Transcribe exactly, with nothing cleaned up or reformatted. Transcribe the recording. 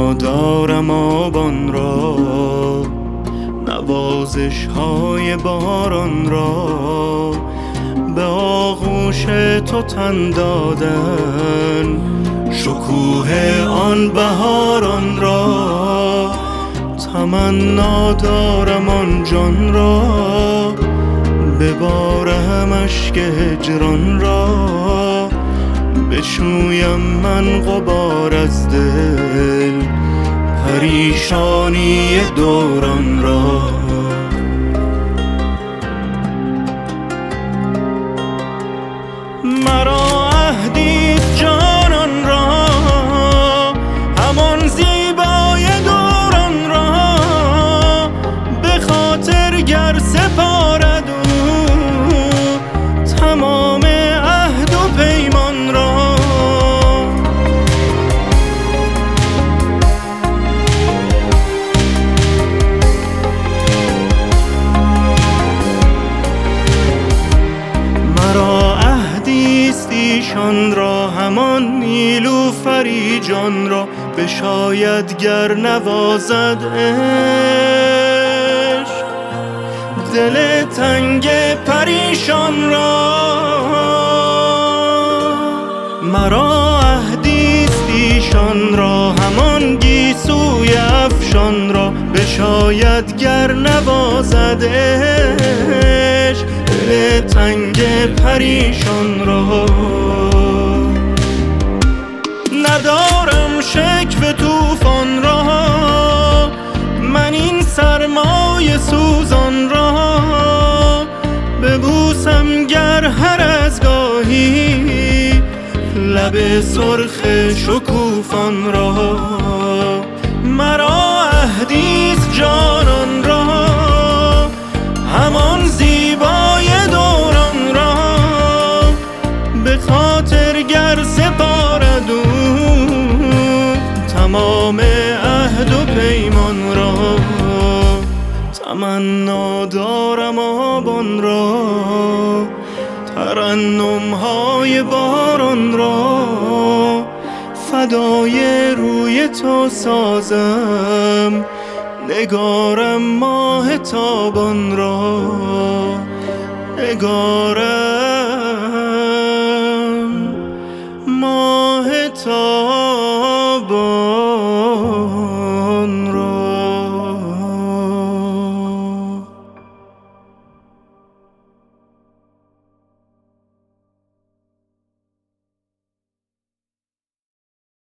دارم آبان را، نوازش های باران را، به آغوش تو تن دادن شکوه آن بهاران را. تمنا دارم آن جان را، ببارم اشک هجران را، بشویم من غبار از دل پریشانی دوران را. مرا عهدیست جانان را، همان زیبای دوران را، به خاطر گر سپارد او تمام عهد و پیمان را. مرا عهدیست ایشان را، همان نیلوفری جان را، بشاید گر نوازد عشق دل تنگ پریشان را. مرا عهدیست ایشان را، همان گیسوی افشان را، بشاید گر نوازد عشق دل تنگ پریشان را. ندارم شکوه طوفان را، من این سرمای سوزان را، ببوسم گر هر از گاهی لب سرخ شکوفان را. مرا عهدیست جانان را، همان زیبای دوران را، به خاطر گر سپارد او تمام عهد و پیمان را. تمنا دارم آبان را، ترنم های باران را، فدای روی تو سازم نگارم ماه تابان را. نگارم ماه تابان